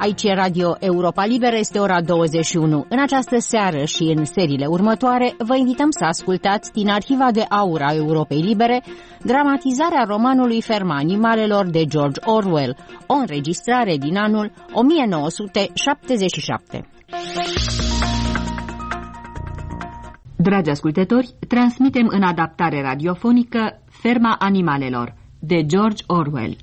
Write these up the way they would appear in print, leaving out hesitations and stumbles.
Aici e Radio Europa Liberă, este ora 21. În această seară și în seriile următoare vă invităm să ascultați din Arhiva de Aur a Europei Libere dramatizarea romanului Ferma animalelor de George Orwell, o înregistrare din anul 1977. Dragi ascultători, transmitem în adaptare radiofonică Ferma animalelor de George Orwell.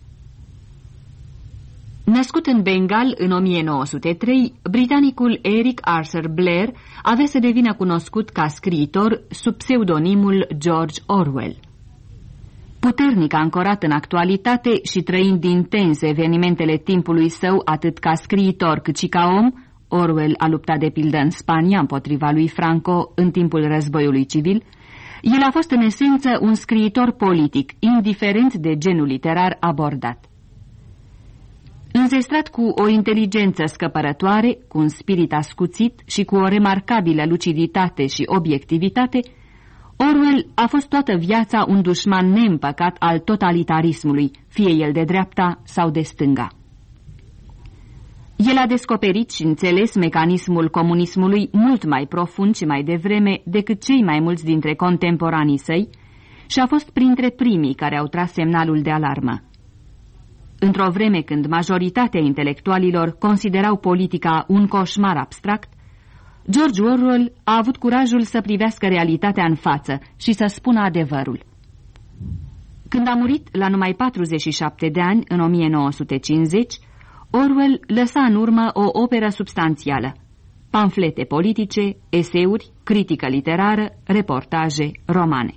Născut în Bengal în 1903, britanicul Eric Arthur Blair avea să devină cunoscut ca scriitor sub pseudonimul George Orwell. Puternic ancorat în actualitate și trăind intens evenimentele timpului său atât ca scriitor cât și ca om, Orwell a luptat de pildă în Spania împotriva lui Franco în timpul războiului civil, el a fost în esență un scriitor politic, indiferent de genul literar abordat. Înzestrat cu o inteligență scăpărătoare, cu un spirit ascuțit și cu o remarcabilă luciditate și obiectivitate, Orwell a fost toată viața un dușman neîmpăcat al totalitarismului, fie el de dreapta sau de stânga. El a descoperit și înțeles mecanismul comunismului mult mai profund și mai devreme decât cei mai mulți dintre contemporanii săi și a fost printre primii care au tras semnalul de alarmă. Într-o vreme când majoritatea intelectualilor considerau politica un coșmar abstract, George Orwell a avut curajul să privească realitatea în față și să spună adevărul. Când a murit la numai 47 de ani, în 1950, Orwell lăsa în urmă o operă substanțială: pamflete politice, eseuri, critică literară, reportaje, romane.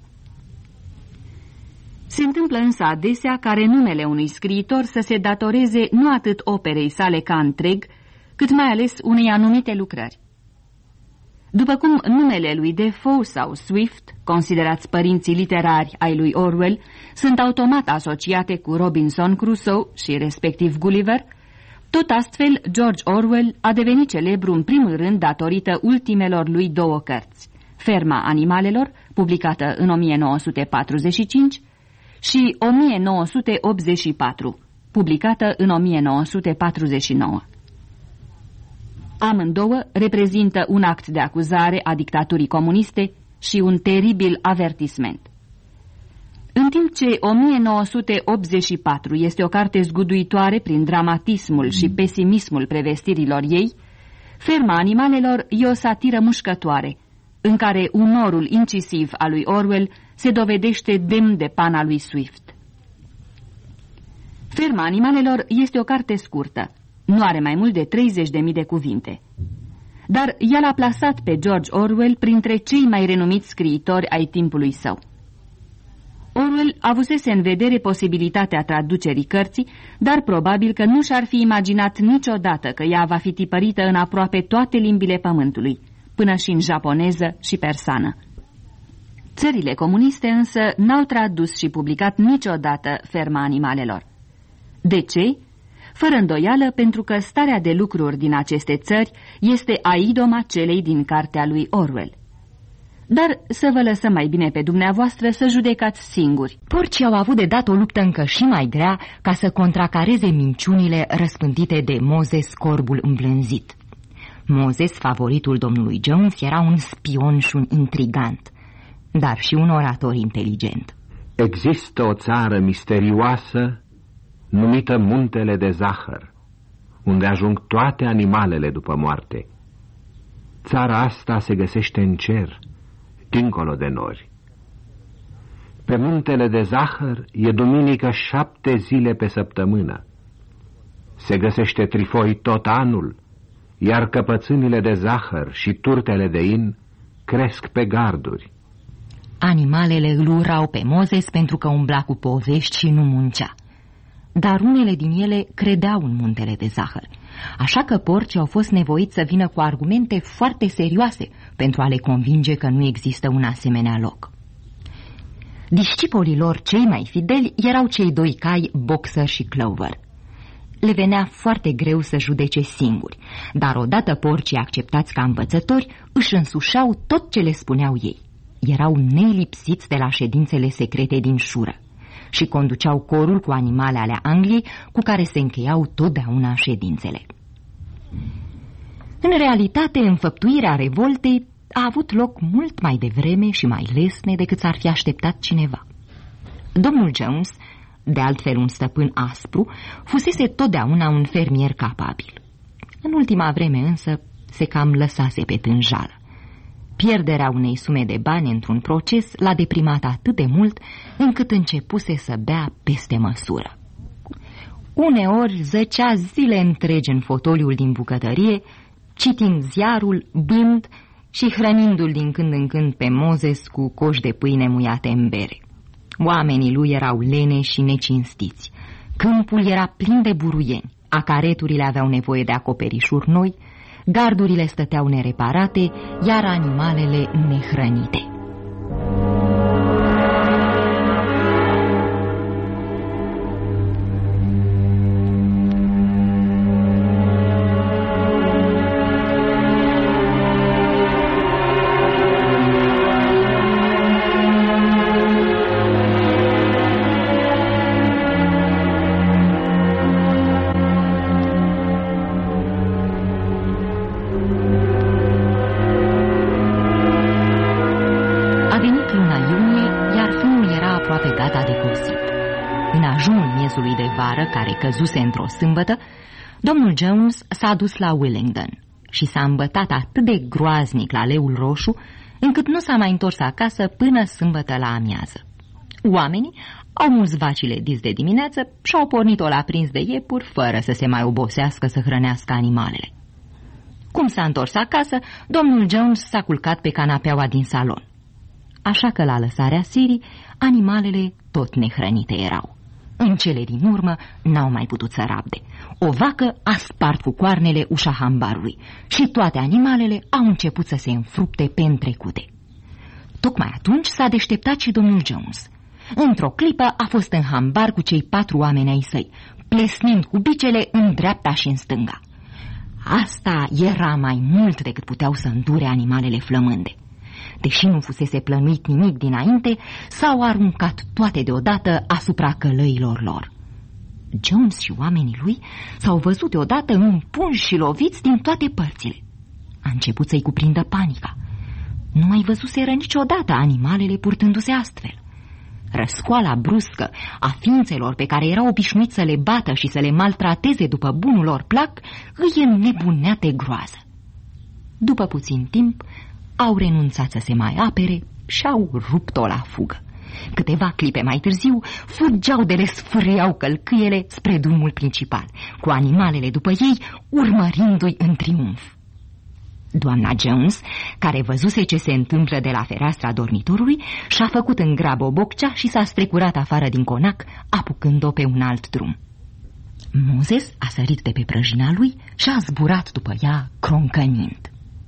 Se întâmplă însă adesea ca renumele unui scriitor să se datoreze nu atât operei sale ca întreg, cât mai ales unei anumite lucrări. După cum numele lui Defoe sau Swift, considerați părinții literari ai lui Orwell, sunt automat asociate cu Robinson Crusoe și respectiv Gulliver, tot astfel George Orwell a devenit celebru în primul rând datorită ultimelor lui două cărți: Ferma animalelor, publicată în 1945, și 1984, publicată în 1949. Amândouă reprezintă un act de acuzare a dictaturii comuniste și un teribil avertisment. În timp ce 1984 este o carte zguduitoare prin dramatismul și pesimismul prevestirilor ei, Ferma animalelor e o satiră mușcătoare, în care umorul incisiv al lui Orwell se dovedește demn de pana lui Swift. Ferma animalelor este o carte scurtă, nu are mai mult de 30.000 de cuvinte. Dar ea l-a plasat pe George Orwell printre cei mai renumiți scriitori ai timpului său. Orwell avusese în vedere posibilitatea traducerii cărții, dar probabil că nu și-ar fi imaginat niciodată că ea va fi tipărită în aproape toate limbile pământului, până și în japoneză și persană. Țările comuniste însă n-au tradus și publicat niciodată Ferma animalelor. De ce? Fără îndoială, pentru că starea de lucruri din aceste țări este aidoma celei din cartea lui Orwell. Dar să vă lăsăm mai bine pe dumneavoastră să judecați singuri. Porcii au avut de dat o luptă încă și mai grea ca să contracareze minciunile răspândite de Moses, corbul îmblânzit. Moses, favoritul domnului Jones, era un spion și un intrigant, dar și un orator inteligent. Există o țară misterioasă numită Muntele de Zahăr, unde ajung toate animalele după moarte. Țara asta se găsește în cer, dincolo de nori. Pe Muntele de Zahăr e duminică 7 zile pe săptămână. Se găsește trifoi tot anul, iar căpățânile de zahăr și turtele de in cresc pe garduri. Animalele îl urau pe Moses pentru că umbla cu povești și nu muncea. Dar unele din ele credeau în Muntele de Zahăr, așa că porcii au fost nevoiți să vină cu argumente foarte serioase pentru a le convinge că nu există un asemenea loc. Discipolii lor cei mai fideli erau cei doi cai, Boxer și Clover. Le venea foarte greu să judece singuri, dar odată porcii acceptați ca învățători își însușeau tot ce le spuneau ei. Erau nelipsiți de la ședințele secrete din șură și conduceau corul cu animale ale Angliei cu care se încheiau totdeauna ședințele. În realitate, înfăptuirea revoltei a avut loc mult mai devreme și mai lesne decât s-ar fi așteptat cineva. Domnul Jones, de altfel un stăpân aspru, fusese totdeauna un fermier capabil. În ultima vreme însă se cam lăsase pe tânjală. Pierderea unei sume de bani într-un proces l-a deprimat atât de mult încât începuse să bea peste măsură. Uneori zăcea zile întregi în fotoliul din bucătărie, citind ziarul, bând și hrănindu-l din când în când pe Moses cu coși de pâine muiate în bere. Oamenii lui erau leneși și necinstiți. Câmpul era plin de buruieni, acareturile aveau nevoie de acoperișuri noi, gardurile stăteau nereparate, iar animalele nehrănite. Care căzuse într-o sâmbătă, domnul Jones s-a dus la Willingdon și s-a îmbătat atât de groaznic la leul roșu, încât nu s-a mai întors acasă până sâmbătă la amiază. Oamenii au mulți vacile dis de dimineață și au pornit-o la prins de iepuri, fără să se mai obosească să hrănească animalele. Cum s-a întors acasă, domnul Jones s-a culcat pe canapeaua din salon. Așa că la lăsarea serii, animalele tot nehrănite erau. În cele din urmă n-au mai putut să rabde. O vacă a spart cu coarnele ușa hambarului și toate animalele au început să se înfrupte pe întrecute. Tocmai atunci s-a deșteptat și domnul Jones. Într-o clipă a fost în hambar cu cei 4 oameni ai săi, plesnind cu bicele în dreapta și în stânga. Asta era mai mult decât puteau să îndure animalele flămânde. Deși nu fusese plănuit nimic dinainte, s-au aruncat toate deodată asupra călăilor lor. Jones și oamenii lui s-au văzut deodată împunși și loviți din toate părțile. A început să-i cuprindă panica. Nu mai văzuseră niciodată animalele purtându-se astfel. Răscoala bruscă a ființelor pe care erau obișnuiți să le bată și să le maltrateze după bunul lor plac îi înnebunea de groază. După puțin timp, au renunțat să se mai apere și au rupt-o la fugă. Câteva clipe mai târziu, fugeau de le sfârâiau călcâiele spre drumul principal, cu animalele după ei urmărindu-i în triumf. Doamna Jones, care văzuse ce se întâmplă de la fereastra dormitorului, și-a făcut în grabă o boccea și s-a strecurat afară din conac, apucând-o pe un alt drum. Moses a sărit de pe prăjina lui și a zburat după ea, croncănind.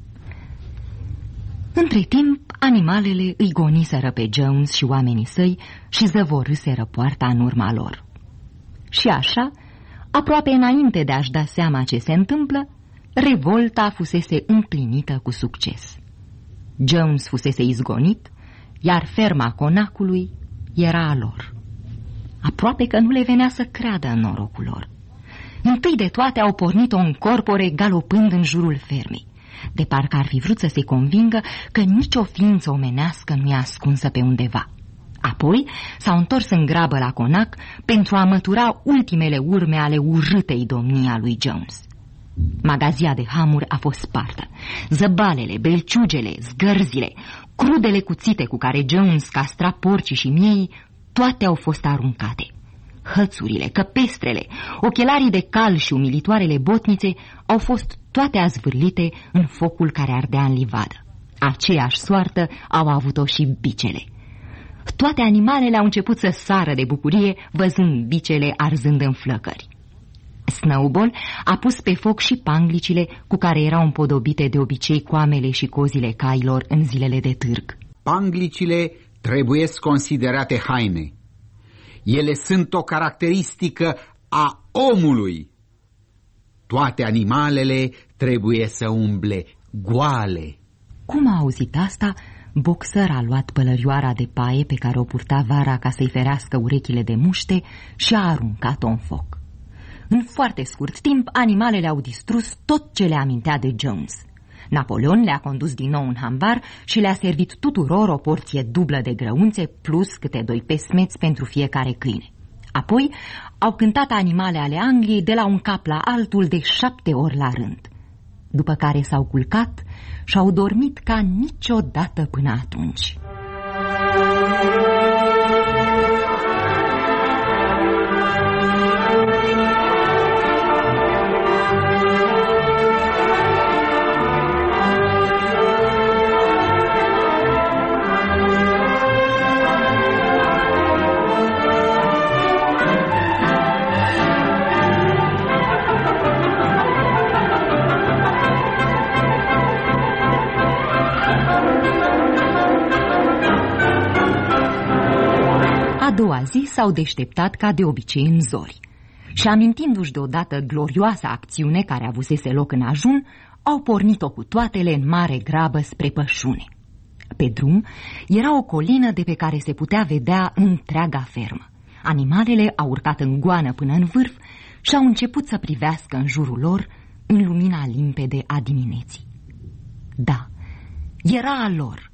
Între timp, animalele îi goniseră pe Jones și oamenii săi și zăvorâseră poarta în urma lor. Și așa, aproape înainte de a-și da seama ce se întâmplă, revolta fusese împlinită cu succes. Jones fusese izgonit, iar ferma conacului era a lor. Aproape că nu le venea să creadă în norocul lor. Întâi de toate au pornit-o în corpore galopând în jurul fermei, de parcă ar fi vrut să se convingă că nicio ființă omenească nu e ascunsă pe undeva. Apoi s-au întors în grabă la conac pentru a mătura ultimele urme ale urâtei domnii a lui Jones. Magazia de hamuri a fost spartă. Zăbalele, belciugele, zgărzile, crudele cuțite cu care Jones castra porcii și miei, toate au fost aruncate. Hățurile, căpestrele, ochelarii de cal și umilitoarele botnițe au fost toate azvârlite în focul care ardea în livadă. Aceeași soartă au avut-o și bicele. Toate animalele au început să sară de bucurie văzând bicele arzând în flăcări. Snowball a pus pe foc și panglicile cu care erau împodobite de obicei coamele și cozile cailor în zilele de târg. Panglicile trebuiesc considerate haine. Ele sunt o caracteristică a omului. Toate animalele trebuie să umble goale. Cum a auzit asta, Boxer a luat pălărioara de paie pe care o purta vara ca să-i ferească urechile de muște și a aruncat-o în foc. În foarte scurt timp, animalele au distrus tot ce le amintea de Jones. Napoleon le-a condus din nou în hambar și le-a servit tuturor o porție dublă de grăunțe plus câte 2 pesmeți pentru fiecare câine. Apoi au cântat animale ale Angliei de la un cap la altul de 7 ori la rând. După care s-au culcat și au dormit ca niciodată până atunci. A doua zi s-au deșteptat ca de obicei în zori și, amintindu-și deodată glorioasa acțiune care avusese loc în ajun, au pornit-o cu toatele în mare grabă spre pășune. Pe drum era o colină de pe care se putea vedea întreaga fermă. Animalele au urcat în goană până în vârf și au început să privească în jurul lor în lumina limpede a dimineții. Da, era a lor.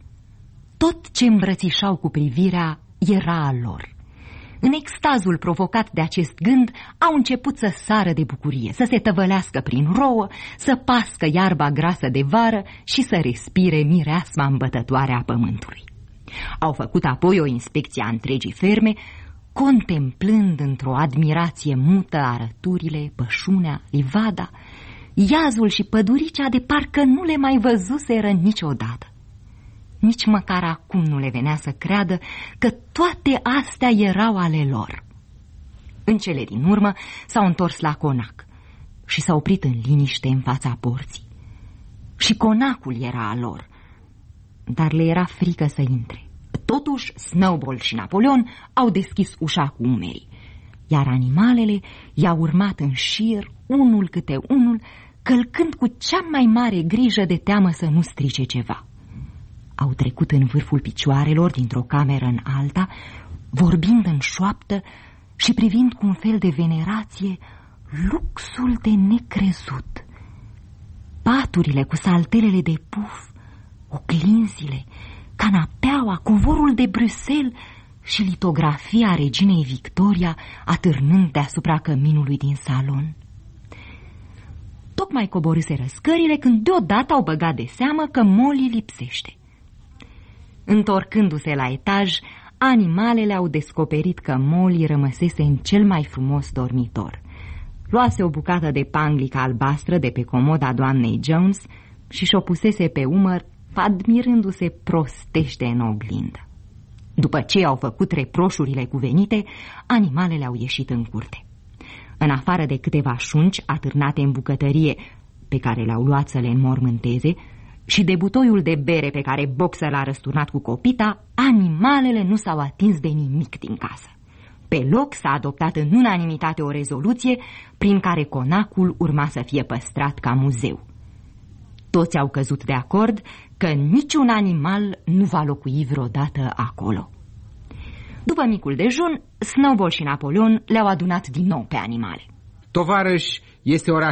Tot ce îmbrățișau cu privirea era a lor. În extazul provocat de acest gând, au început să sară de bucurie, să se tăvălească prin rouă, să pască iarba grasă de vară și să respire mireasma îmbătătoare a pământului. Au făcut apoi o inspecție a întregii ferme, contemplând într-o admirație mută arăturile, pășunea, livada, iazul și păduricea de parcă nu le mai văzuseră niciodată. Nici măcar acum nu le venea să creadă că toate astea erau ale lor. În cele din urmă s-au întors la conac și s-au oprit în liniște în fața porții. Și conacul era al lor, dar le era frică să intre. Totuși, Snowball și Napoleon au deschis ușa cu umerii, iar animalele i-au urmat în șir, unul câte unul, călcând cu cea mai mare grijă de teamă să nu strice ceva. Au trecut în vârful picioarelor dintr-o cameră în alta, vorbind în șoaptă și privind cu un fel de venerație luxul de necrezut. Paturile cu saltelele de puf, oglinzile, canapeaua, covorul de Bruxelles și litografia reginei Victoria atârnând deasupra căminului din salon. Tocmai coborâseră scările când deodată au băgat de seamă că Molly lipsește. Întorcându-se la etaj, animalele au descoperit că Molly rămăsese în cel mai frumos dormitor. Luase o bucată de panglică albastră de pe comoda doamnei Jones și și-o pusese pe umăr, admirându-se prostește în oglindă. După ce au făcut reproșurile cuvenite, animalele au ieșit în curte. În afară de câteva șunci atârnate în bucătărie, pe care le-au luat să le înmormânteze, și de butoiul de bere pe care Boxer l-a răsturnat cu copita, animalele nu s-au atins de nimic din casă. Pe loc s-a adoptat în unanimitate o rezoluție prin care conacul urma să fie păstrat ca muzeu. Toți au căzut de acord că niciun animal nu va locui vreodată acolo. După micul dejun, Snowball și Napoleon le-au adunat din nou pe animale. Tovarăși, este ora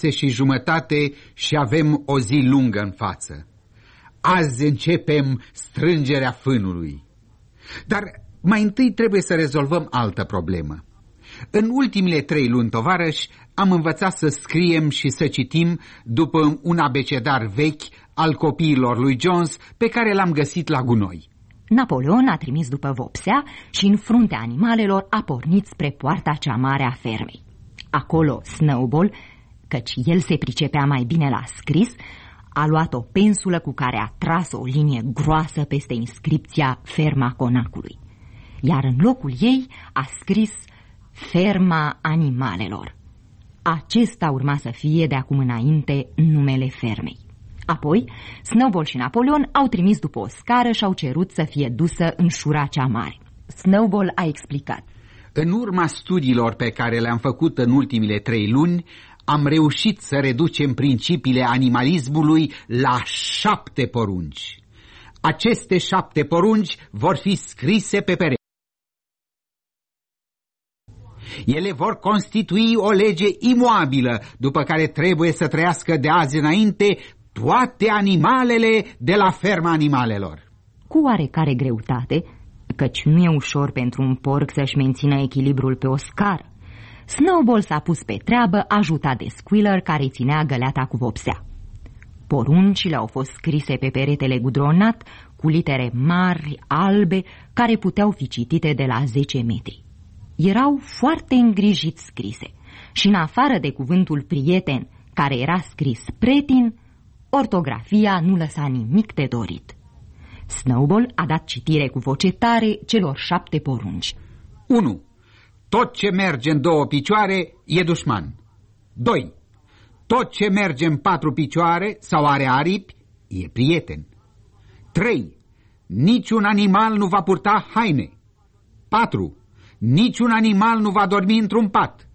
6:30 și avem o zi lungă în față. Azi începem strângerea fânului. Dar mai întâi trebuie să rezolvăm altă problemă. În ultimele 3 luni, tovarăși, am învățat să scriem și să citim după un abecedar vechi al copiilor lui Jones pe care l-am găsit la gunoi. Napoleon a trimis după vopsea și în fruntea animalelor a pornit spre poarta cea mare a fermei. Acolo Snowball, căci el se pricepea mai bine la scris, a luat o pensulă cu care a tras o linie groasă peste inscripția Ferma Conacului, iar în locul ei a scris Ferma Animalelor. Acesta urma să fie de acum înainte numele fermei. Apoi, Snowball și Napoleon au trimis după o scară și au cerut să fie dusă în șura cea mare. Snowball a explicat: în urma studiilor pe care le-am făcut în ultimele 3 luni, am reușit să reducem principiile animalismului la 7 porunci. Aceste 7 porunci vor fi scrise pe pereți. Ele vor constitui o lege imoabilă, după care trebuie să trăiască de azi înainte toate animalele de la ferma animalelor. Cu oarecare greutate, căci nu e ușor pentru un porc să-și mențină echilibrul pe o scară, Snowball s-a pus pe treabă, ajutat de Squealer, care ținea găleata cu vopsea. Poruncile au fost scrise pe peretele gudronat cu litere mari, albe, care puteau fi citite de la 10 metri. Erau foarte îngrijit scrise și, în afară de cuvântul prieten, care era scris pretin, ortografia nu lăsa nimic de dorit. Snowball a dat citire cu voce tare celor 7 porunci. 1. Tot ce merge în 2 picioare e dușman. 2. Tot ce merge în 4 picioare sau are aripi e prieten. 3. Niciun animal nu va purta haine. 4. Niciun animal nu va dormi într-un pat.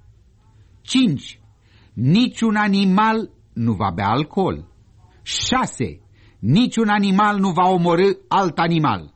5. Niciun animal nu va bea alcool. 6. Niciun animal nu va omorî alt animal.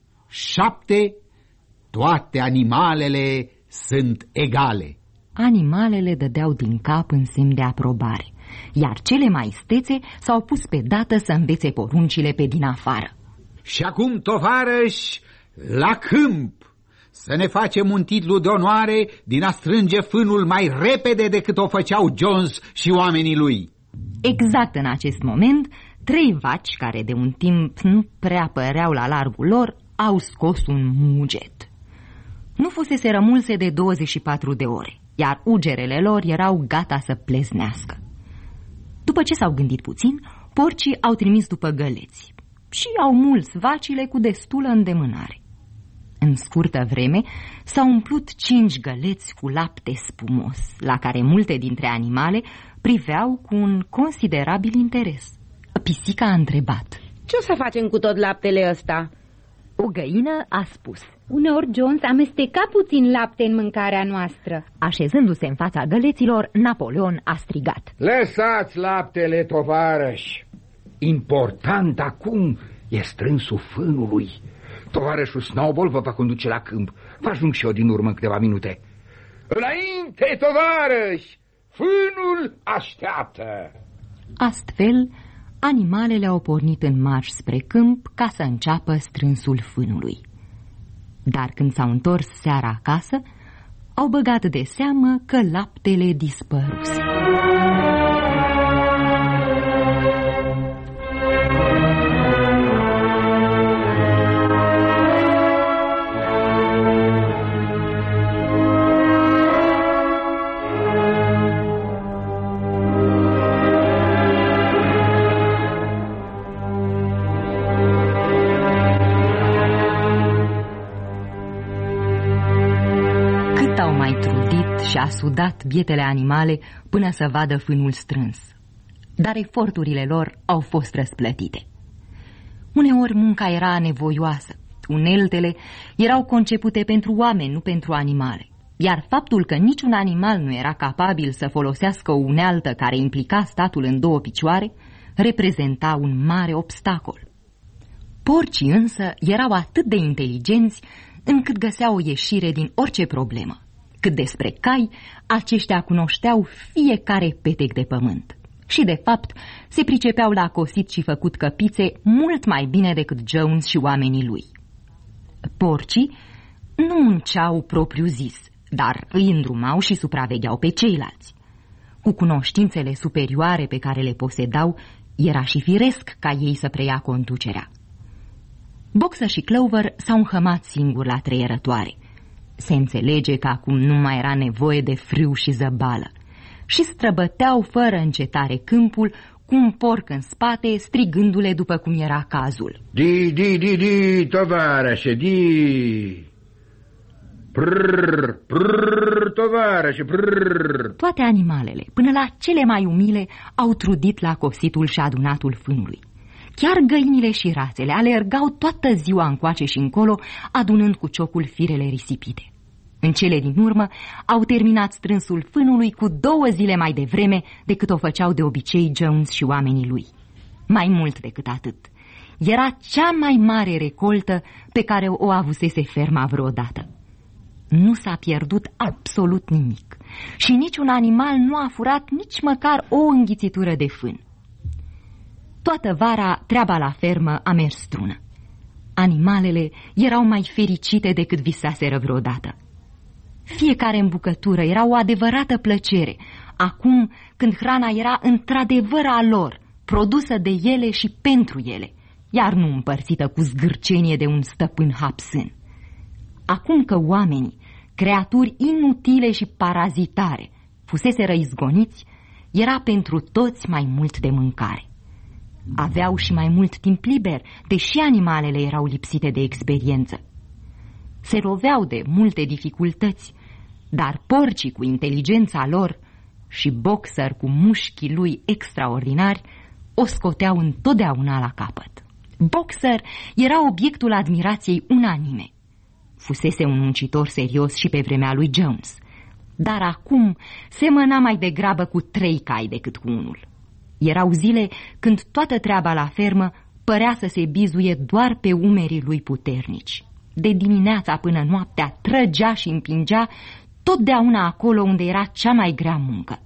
7. Toate animalele sunt egale. Animalele dădeau din cap în semn de aprobare, iar cele mai istețe s-au pus pe dată să învețe poruncile pe din afară. Și acum, tovarăși, la câmp, să ne facem un titlu de onoare din a strânge fânul mai repede decât o făceau Jones și oamenii lui. Exact în acest moment, 3 vaci, care de un timp nu prea păreau la largul lor, au scos un muget. Nu fusese rămulse de 24 de ore, iar ugerele lor erau gata să pleznească. După ce s-au gândit puțin, porcii au trimis după găleți și au muls vacile cu destulă îndemânare. În scurtă vreme s-au umplut 5 găleți cu lapte spumos, la care multe dintre animale priveau cu un considerabil interes. Pisica a întrebat: ce o să facem cu tot laptele ăsta? O găină a spus: uneori Jones amesteca puțin lapte în mâncarea noastră. Așezându-se în fața găleților, Napoleon a strigat: lăsați laptele, tovarăși! Important acum e strânsul fânului. Tovarășul Snowball vă va conduce la câmp. Vă ajung și eu din urmă în câteva minute. Înainte, tovarăși! Fânul așteaptă! Astfel, animalele au pornit în marș spre câmp ca să înceapă strânsul fânului. Dar când s-au întors seara acasă, au băgat de seamă că laptele dispăruse. Și a sudat bietele animale până să vadă fânul strâns. Dar eforturile lor au fost răsplătite. Uneori munca era anevoioasă, uneltele erau concepute pentru oameni, nu pentru animale, iar faptul că niciun animal nu era capabil să folosească o unealtă care implica statul în 2 picioare reprezenta un mare obstacol. Porcii însă erau atât de inteligenți încât găseau o ieșire din orice problemă. Cât despre cai, aceștia cunoșteau fiecare petec de pământ și, de fapt, se pricepeau la cosit și făcut căpițe mult mai bine decât Jones și oamenii lui. Porcii nu munceau propriu-zis, dar îi îndrumau și supravegheau pe ceilalți. Cu cunoștințele superioare pe care le posedau, era și firesc ca ei să preia conducerea. Boxer și Clover s-au înhămat singuri la treierătoare. Se înțelege că acum nu mai era nevoie de frâu și zăbală și străbăteau fără încetare câmpul cu un porc în spate, strigându-le după cum era cazul. Di, tovarășe, di! Prrr, prrr, tovarășe, prrr! Toate animalele, până la cele mai umile, au trudit la cositul și adunatul fânului. Chiar găinile și rațele alergau toată ziua încoace și încolo, adunând cu ciocul firele risipite. În cele din urmă, au terminat strânsul fânului cu 2 zile mai devreme decât o făceau de obicei Jones și oamenii lui. Mai mult decât atât, era cea mai mare recoltă pe care o avusese ferma vreodată. Nu s-a pierdut absolut nimic și niciun animal nu a furat nici măcar o înghițitură de fân. Toată vara treaba la fermă a mers strună. Animalele erau mai fericite decât visaseră vreodată. Fiecare îmbucătură era o adevărată plăcere, acum când hrana era într-adevăr a lor, produsă de ele și pentru ele, iar nu împărțită cu zgârcenie de un stăpân hapsân. Acum că oamenii, creaturi inutile și parazitare, fuseseră izgoniți, era pentru toți mai mult de mâncare. Aveau și mai mult timp liber, deși animalele erau lipsite de experiență. Se loveau de multe dificultăți, dar porcii cu inteligența lor și Boxer cu mușchii lui extraordinari o scoteau întotdeauna la capăt. Boxer era obiectul admirației unanime. Fusese un muncitor serios și pe vremea lui Jones, dar acum semăna mai degrabă cu 3 cai decât cu unul. Erau zile când toată treaba la fermă părea să se bizuie doar pe umerii lui puternici. De dimineața până noaptea trăgea și împingea totdeauna acolo unde era cea mai grea muncă.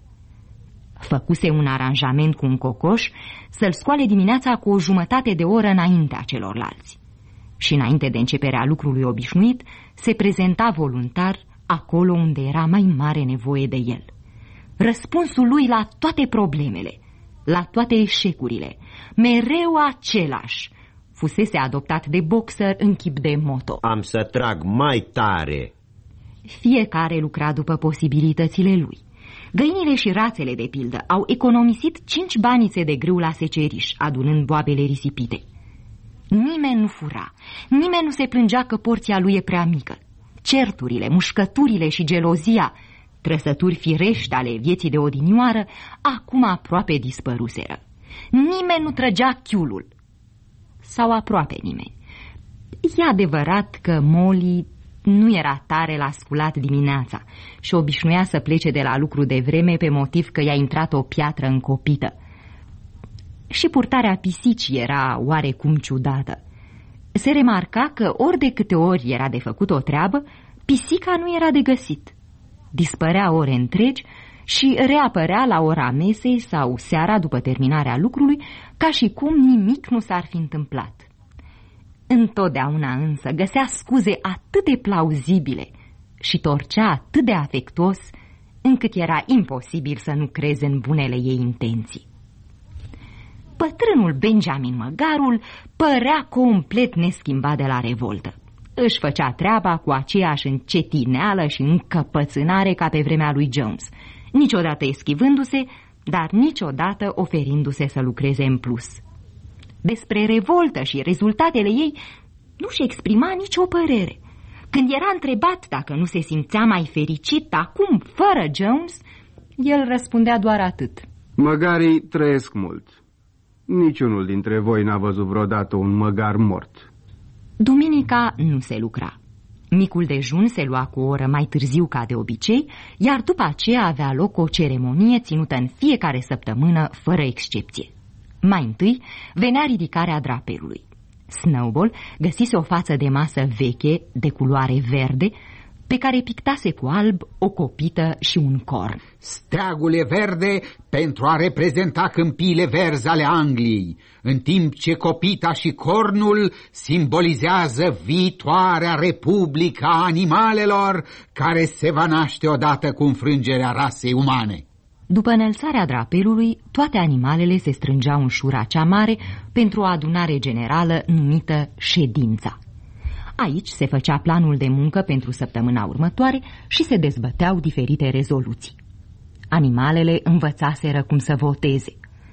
Făcuse un aranjament cu un cocoș să-l scoale dimineața cu o jumătate de oră înaintea celorlalți. Și înainte de începerea lucrului obișnuit, se prezenta voluntar acolo unde era mai mare nevoie de el. Răspunsul lui la toate problemele, la toate eșecurile, mereu același, fusese adoptat de Boxer în chip de moto: am să trag mai tare. Fiecare lucra după posibilitățile lui. Găinile și rațele, de pildă, au economisit 5 banițe de grâu la seceriș, adunând boabele risipite. Nimeni nu fura, nimeni nu se plângea că porția lui e prea mică. Certurile, mușcăturile și gelozia, trăsături firești ale vieții de odinioară, acum aproape dispăruseră. Nimeni nu trăgea chiulul. Sau aproape nimeni. E adevărat că Molly nu era tare la sculat dimineața și obișnuia să plece de la lucru de vreme pe motiv că i-a intrat o piatră încopită. Și purtarea pisicii era oarecum ciudată. Se remarca că ori de câte ori era de făcut o treabă, pisica nu era de găsit. Dispărea ore întregi și reapărea la ora mesei sau seara după terminarea lucrului, ca și cum nimic nu s-ar fi întâmplat. Întotdeauna însă găsea scuze atât de plauzibile și torcea atât de afectuos, încât era imposibil să nu creze în bunele ei intenții. Bătrânul Benjamin Măgarul părea complet neschimbat de la revoltă. Își făcea treaba cu aceeași încetineală și încăpățânare ca pe vremea lui Jones, niciodată eschivându-se, dar niciodată oferindu-se să lucreze în plus. Despre revoltă și rezultatele ei nu-și exprima nicio părere. Când era întrebat dacă nu se simțea mai fericit acum, fără Jones, el răspundea doar atât: măgarii trăiesc mult. Niciunul dintre voi n-a văzut vreodată un măgar mort. Duminica nu se lucra. Micul dejun se lua cu o oră mai târziu ca de obicei, iar după aceea avea loc o ceremonie ținută în fiecare săptămână, fără excepție. Mai întâi venea ridicarea drapelului. Snowball găsise o față de masă veche, de culoare verde, pe care pictase cu alb o copită și un corn. Steagul e verde pentru a reprezenta câmpiile verzi ale Angliei, în timp ce copita și cornul simbolizează viitoarea republică a animalelor care se va naște odată cu înfrângerea rasei umane. După înălțarea drapelului, toate animalele se strângeau în șura cea mare pentru o adunare generală numită ședința. Aici se făcea planul de muncă pentru săptămâna următoare și se dezbăteau diferite rezoluții. Animalele învățaseră cum să voteze,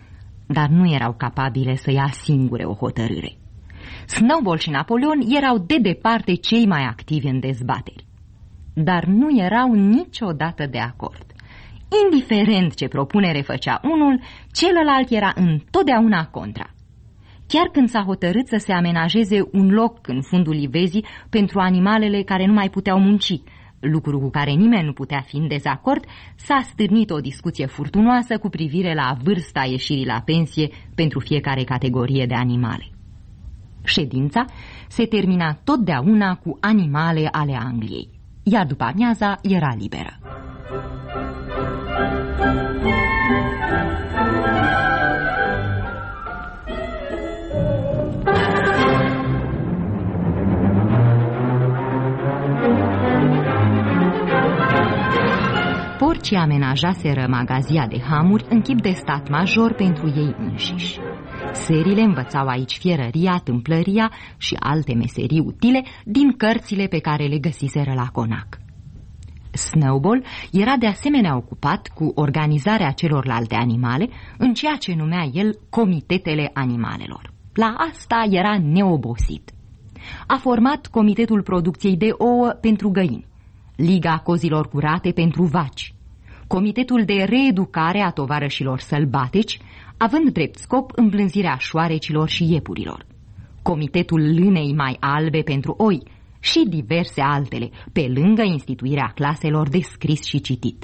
dar nu erau capabile să ia singure o hotărâre. Snowball și Napoleon erau de departe cei mai activi în dezbateri, dar nu erau niciodată de acord. Indiferent ce propunere făcea unul, celălalt era întotdeauna contra. Chiar când s-a hotărât să se amenajeze un loc în fundul livezii pentru animalele care nu mai puteau munci, lucru cu care nimeni nu putea fi în dezacord, s-a stârnit o discuție furtunoasă cu privire la vârsta ieșirii la pensie pentru fiecare categorie de animale. Ședința se termina totdeauna cu animale ale Angliei. iar după amiaza era liberă. Porcii amenajaseră magazia de hamuri în chip de stat major pentru ei înșiși. Serile învățau aici fierăria, tâmplăria și alte meserii utile din cărțile pe care le găsiseră la conac. Snowball era de asemenea ocupat cu organizarea celorlalte animale în ceea ce numea el comitetele animalelor. La asta era neobosit. A format Comitetul Producției de Ouă pentru găini, Liga Cozilor Curate pentru vaci, Comitetul de Reeducare a Tovarășilor Sălbatici, având drept scop îmblânzirea șoarecilor și iepurilor, Comitetul Lânei Mai Albe pentru oi și diverse altele, pe lângă instituirea claselor de scris și citit.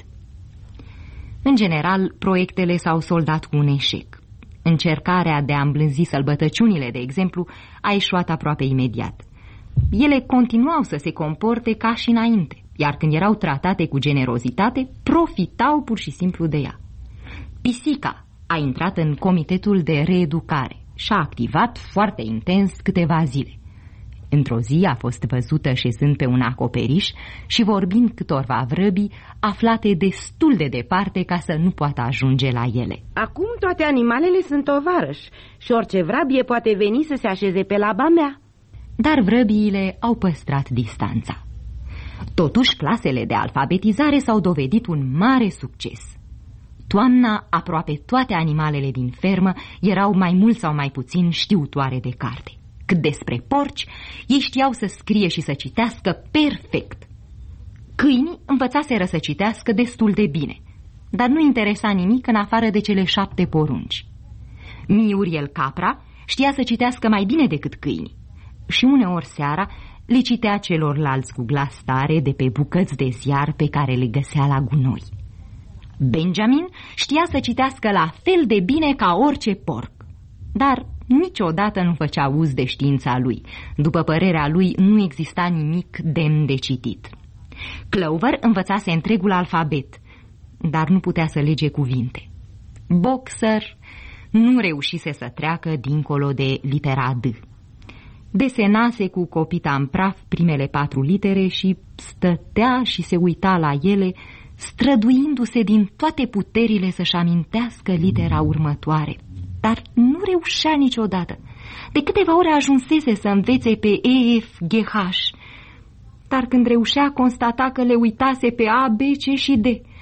În general, proiectele s-au soldat cu un eșec. Încercarea de a îmblânzi sălbătăciunile, de exemplu, a eșuat aproape imediat. Ele continuau să se comporte ca și înainte, iar când erau tratate cu generozitate, profitau pur și simplu de ea. Pisica a intrat în Comitetul de Reeducare și a activat foarte intens câteva zile. Într-o zi a fost văzută șezând pe un acoperiș și vorbind câtorva vrăbii aflate destul de departe ca să nu poată ajunge la ele. Acum toate animalele sunt tovarăși și orice vrabie poate veni să se așeze pe laba mea. Dar vrăbiile au păstrat distanța. Totuși, clasele de alfabetizare s-au dovedit un mare succes. Toamna, aproape toate animalele din fermă erau mai mult sau mai puțin știutoare de carte. Cât despre porci, ei știau să scrie și să citească perfect. Câinii învățaseră să citească destul de bine, dar nu interesa nimic în afară de cele 7 porunci. Muriel Capra știa să citească mai bine decât câinii și uneori seara le citea celorlalți cu glas tare de pe bucăți de ziar pe care le găsea la gunoi. Benjamin știa să citească la fel de bine ca orice porc, dar niciodată nu făcea uz de știința lui. După părerea lui, nu exista nimic demn de citit. Clover învățase întregul alfabet, dar nu putea să lege cuvinte. Boxer nu reușise să treacă dincolo de litera D. Desenase cu copita în praf primele 4 litere și stătea și se uita la ele, străduindu-se din toate puterile să-și amintească litera următoare, dar nu reușea niciodată. De câteva ore ajunsese să învețe pe E, F, G, H, dar când reușea constata că le uitase pe A, B, C și D.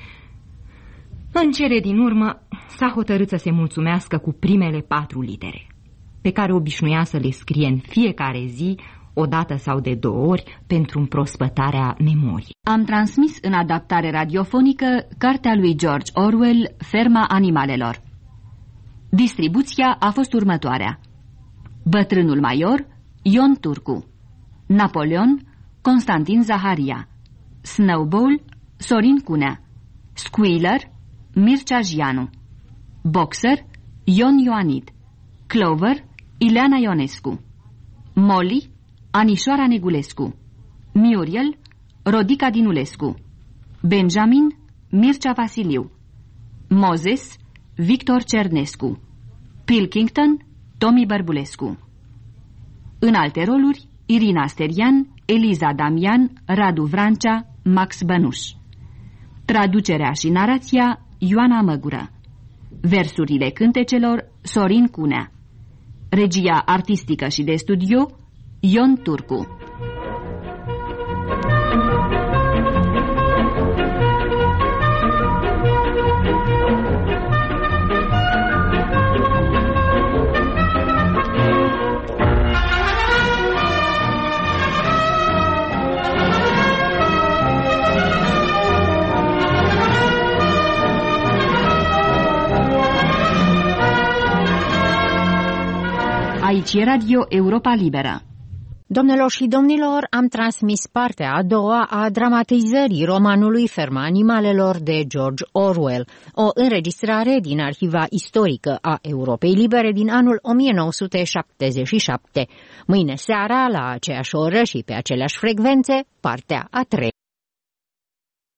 În cele din urmă s-a hotărât să se mulțumească cu primele 4 litere, pe care obișnuia să le scrie în fiecare zi, o dată sau de 2 ori, pentru împrospătarea memoriei. Am transmis în adaptare radiofonică cartea lui George Orwell, Ferma animalelor. Distribuția a fost următoarea: Bătrânul Maior, Ion Turcu; Napoleon, Constantin Zaharia; Snowball, Sorin Cunea; Squealer, Mircea Jianu; Boxer, Ion Ioanid; Clover, Ileana Ionescu; Molly, Anișoara Negulescu; Muriel, Rodica Dinulescu; Benjamin, Mircea Vasiliu; Moses, Victor Cernescu; Pilkington, Tomi Bărbulescu. În alte roluri, Irina Sterian, Eliza Damian, Radu Vrancea, Max Bănuș. Traducerea și narația, Ioana Măgură. Versurile cântecelor, Sorin Cunea. Regia artistică și de studio, Ion Turcu. Aici e Radio Europa Liberă. Domnilor și domnilor, am transmis partea a doua a dramatizării romanului Ferma animalelor de George Orwell, o înregistrare din Arhiva Istorică a Europei Libere din anul 1977. Mâine seara, la aceeași oră și pe aceleași frecvențe, partea a treia.